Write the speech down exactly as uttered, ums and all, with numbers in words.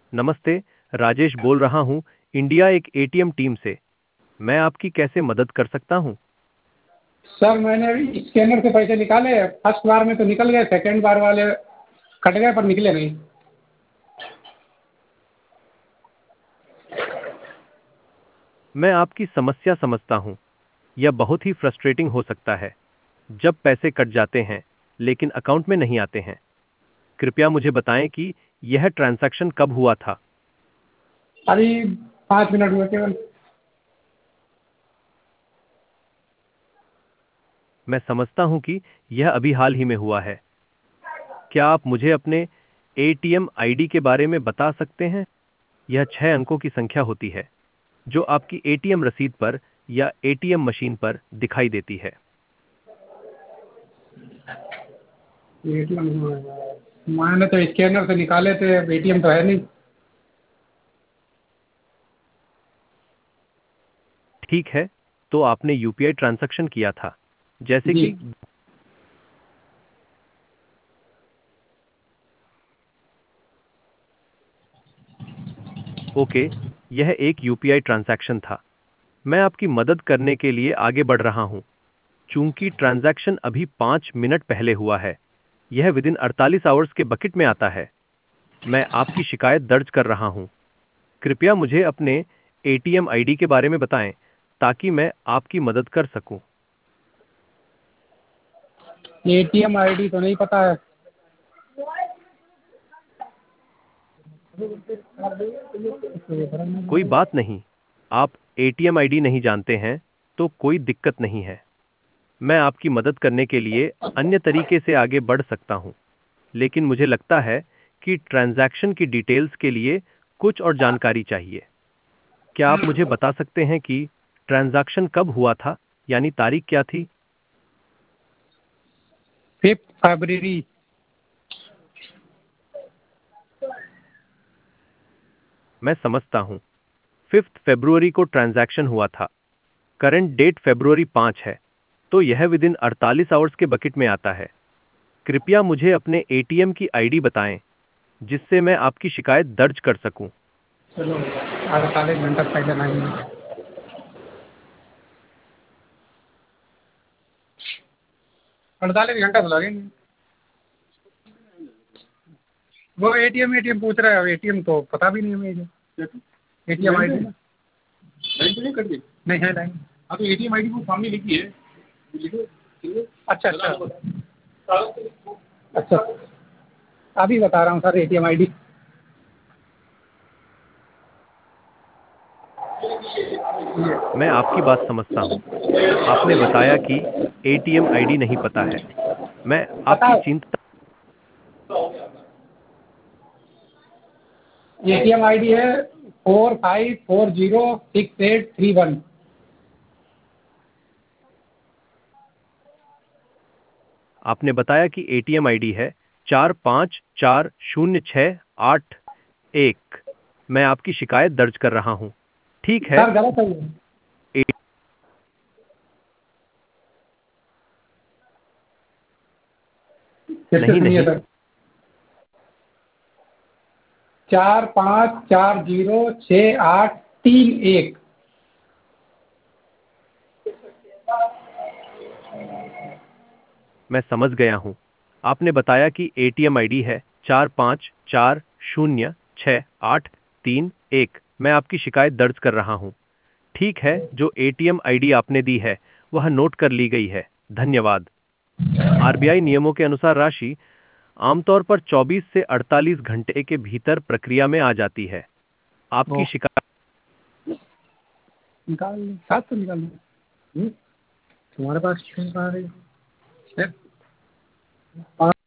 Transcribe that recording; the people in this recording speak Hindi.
नमस्ते, राजेश बोल रहा हूँ, इंडिया एक एटीएम टीम से। मैं आपकी कैसे मदद कर सकता हूँ? सर मैंने अभी स्कैनर से पैसे निकाले, फर्स्ट बार में तो निकल गए, सेकंड बार वाले कट गए पर निकले नहीं। मैं आपकी समस्या समझता हूँ। यह बहुत ही फ्रस्ट्रेटिंग हो सकता है जब पैसे कट जाते हैं लेकिन अकाउंट में नहीं आते हैं। कृपया मुझे बताएं कि यह ट्रांजैक्शन कब हुआ था? अभी पाँच मिनट हुए केवल। मैं समझता हूँ कि यह अभी हाल ही में हुआ है। क्या आप मुझे अपने एटीएम आईडी के बारे में बता सकते हैं? यह छह अंकों की संख्या होती है जो आपकी एटीएम रसीद पर या एटीएम मशीन पर दिखाई देती है। एटीएम मैंने तो स्कैनर से निकाले थे, एटीएम तो है नहीं। ठीक है, तो आपने यूपीआई ट्रांजैक्शन किया था, जैसे जी। कि ओके, यह एक यूपीआई ट्रांजैक्शन था। मैं आपकी मदद करने के लिए आगे बढ़ रहा हूं। चूंकि ट्रांजैक्शन अभी पाँच मिनट पहले हुआ है, यह विदिन अड़तालीस आवर्स के बकेट में आता है। मैं आपकी शिकायत दर्ज कर रहा हूं। कृपया मुझे अपने एटीएम आईडी के बारे में बताएं ताकि मैं आपकी मदद कर सकूं। एटीएम आईडी तो नहीं पता है। कोई बात नहीं, आप एटीएम आईडी नहीं जानते हैं तो कोई दिक्कत नहीं है। मैं आपकी मदद करने के लिए अन्य तरीके से आगे बढ़ सकता हूं, लेकिन मुझे लगता है कि ट्रांजैक्शन की डिटेल्स के लिए कुछ और जानकारी चाहिए। क्या आप मुझे बता सकते हैं कि ट्रांजैक्शन कब हुआ था, यानी तारीख क्या थी? फिफ्थ फरवरी। मैं समझता हूं। फिफ्थ फरवरी को ट्रांजैक्शन हुआ था। करंट डेट फरवरी पाँच है, तो यह विदिन अड़तालीस आवर्स के बकेट में आता है। कृपया मुझे अपने एटीएम की आईडी बताएं जिससे मैं आपकी शिकायत दर्ज कर सकूं। चलो अड़तालीस घंटा पहले नहीं। अड़तालीस घंटा तो लगेंगे। वो एटीएम एटीएम पूछ रहा है, एटीएम तो पता भी नहीं है मुझे। एटीएम आईडी लाइन तो नहीं कट गई? नहीं है लाइन। हाँ तो एटीएम आईडी वो सामने लिखी है, लिखो। अच्छा अच्छा अच्छा, अभी बता रहा हूँ सर एटीएम आईडी। मैं आपकी बात समझता हूं। आपने बताया कि एटीएम आईडी नहीं पता है। मैं पता आपकी चिंता एटीएम आईडी है four five four zero six eight three one. आपने बताया कि एटीएम आईडी है चार पाँच चार शून्य छः आठ एक। मैं आपकी शिकायत दर्ज कर रहा हूं। ठीक है। सर गलत है ये। ए- फिर से नहीं सुनिए नहीं, सर। चार पाँच चार जीरो छः आठ तीन एक। मैं समझ गया हूं। आपने बताया कि एटीएम आईडी है चार पाँच चार शून्य छः आठ तीन एक। मैं आपकी शिकायत दर्ज कर रहा हूं। ठीक है, जो एटीएम आईडी आपने दी है वह नोट कर ली गई है। धन्यवाद। आरबीआई नियमों के अनुसार राशि आमतौर पर चौबीस से अड़तालीस घंटे के भीतर प्रक्रिया में आ जाती है। आपकी ओ, शिकायत निकाल सात तो निकाल लो। तुम्हारे पास छः आ रही है।